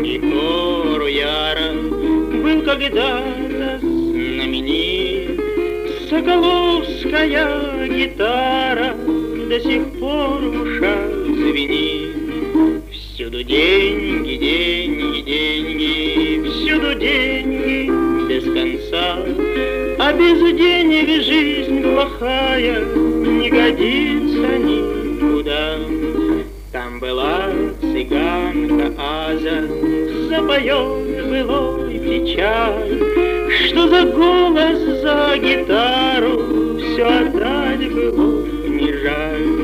и хору яра был когда-то знаменит. Соколовская гитара до сих пор в ушах звенит. Всюду деньги, деньги, деньги, всюду деньги без конца. А без денег жизнь плохая не годится никуда. Там была цыганка Аза, запоет былой печаль. Что за голос, за гитару, все отдать было не жаль.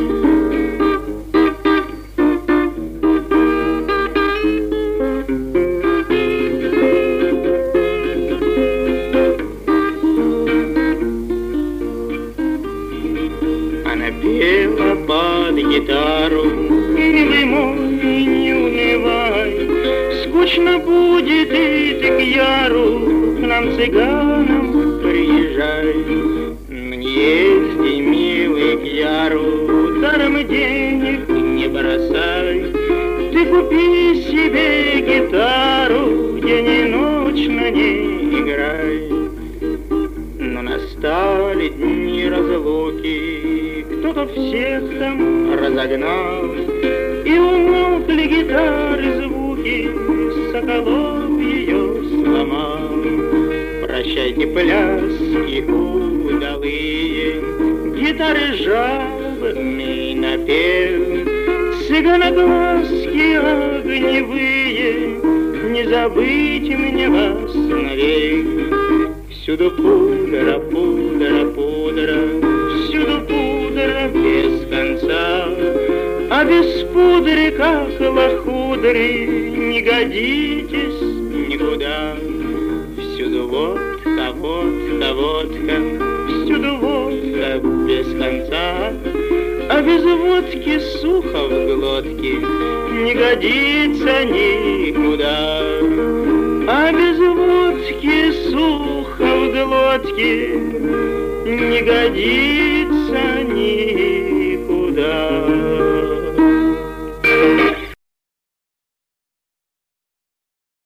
Она пела под гитару: милый мой, не унывай, скучно будет и ты к Яру, к нам цыганам приезжай. Но не езди, милый, к Яру, даром денег не бросай. Ты купи себе гитару, день и ночь на ней играй. Но настали дни разлуки, кто-то всех там разогнал, и умолкли гитары звуки, Соколов ее сломал. Прощайте пляски удалые, гитары жалобный напев, цыганоглазки огневые, не забыть мне вас навек. Всюду пудра, пудра, пудра, всюду пудра без конца. А без пудры, как лохудри, не годитесь никуда. Всюду водка, водка, водка, всюду водка без конца. А без водки сухо в глотке не годится никуда. А без водки сухо в глотке не годится никуда.